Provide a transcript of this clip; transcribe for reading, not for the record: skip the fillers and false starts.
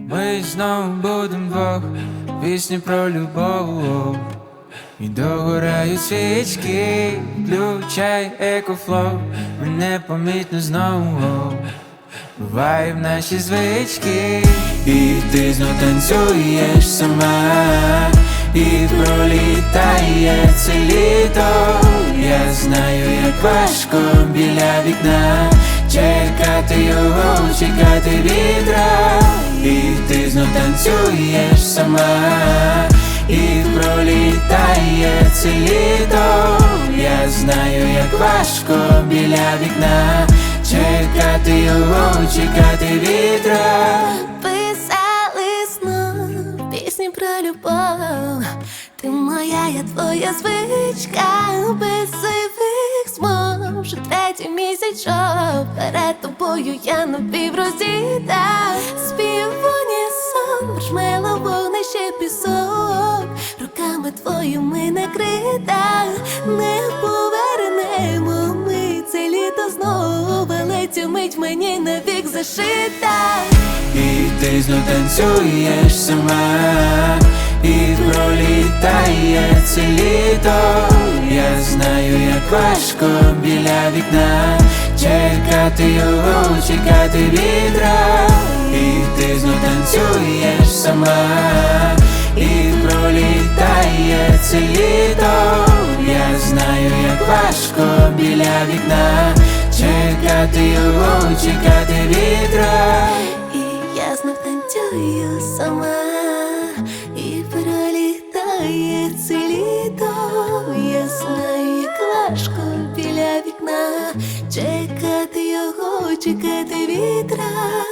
Ми знову будем двох, пісні про любов. І догорають свічки, включай екофлоу. Мене помітно знову буває в наші звички. І ти знов танцюєш сама, і пролітає це літо. Я знаю, як важко біля вікна чекати його, чекати вітра. І ти знов танцюєш сама, і пролітає це літо. Я знаю, як важко біля вікна чекати його, чекати вітра. Писали знов пісні про любов. Ти моя, я твоя звичка. Без сивих смов вже третій місяць, що перед тобою я напівроздіта. Спів унісон, маршмеллоу, вогнище, пісок. Руками твоїми накрита. Не повернемо ми це літо знову, але цю мить мені навік зашита. І ти знов танцюєш сама, і пролітає це літо. Я знаю, як важко біля вікна чекати його, чекати вітра. І ти знов танцюєш сама, і пролітає це літо. Я знаю, як важко біля вікна чекати його, чекати вітра. І я знов танцюю сама, і пролітає це літо. Я знаю, як важко біля вікна чекати його, чекати вітра.